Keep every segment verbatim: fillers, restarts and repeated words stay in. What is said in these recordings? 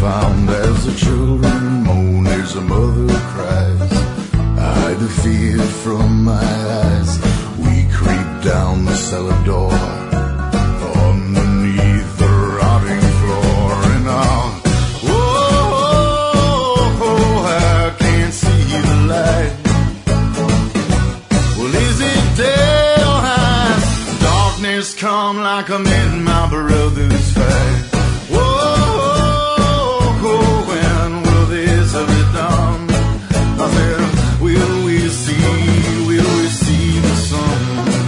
found as the children moan, there's a mother who cries. Hide the fear from my eyes. We creep down the cellar door, underneath the rotting floor, and I'll, oh, oh, I can't see the light. Well, is it day or has darkness come like I'm in my brother's fight? Will we see, will we see the sun?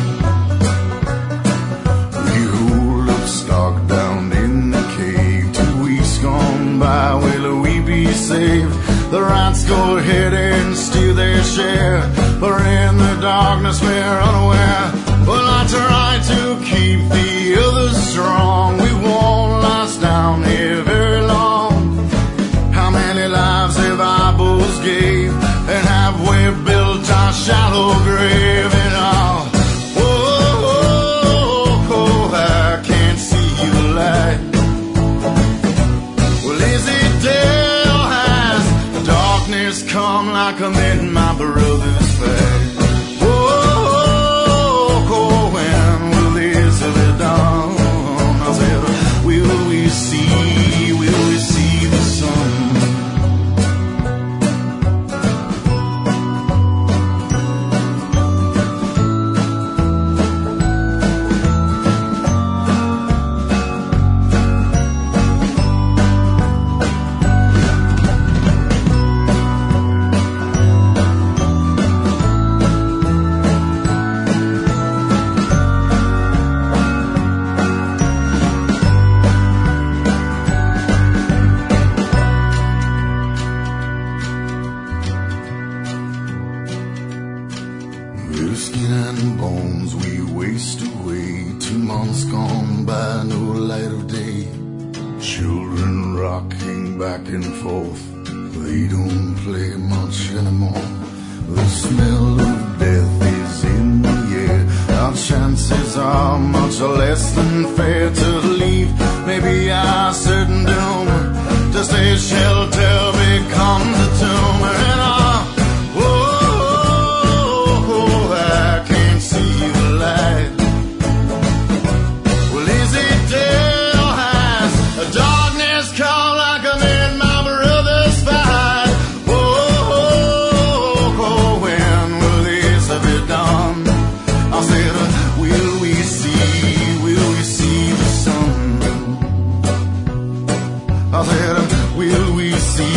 We hold up stock down in the cave. Two weeks gone by, will we be saved? The rats go ahead and steal their share, but in the darkness we're unaware. Well, I try to keep the others strong. We won't last down here very long. How many lives have I both gave, and have we built our shallow grave? And I'll, oh, oh, oh, I can't see the light. Well, is it day or has darkness come like I'm in my brother's fight? Oh, oh, oh, when will this be done? I said, will we see, will we see the sun? Skin and bones we waste away. Two months gone by, no light of day. Children rocking back and forth, they don't play much anymore. The smell of death is in the air. Our chances are much less than fair to leave. Maybe our certain doom, just a shelter becomes a tomb. And our I said, will we see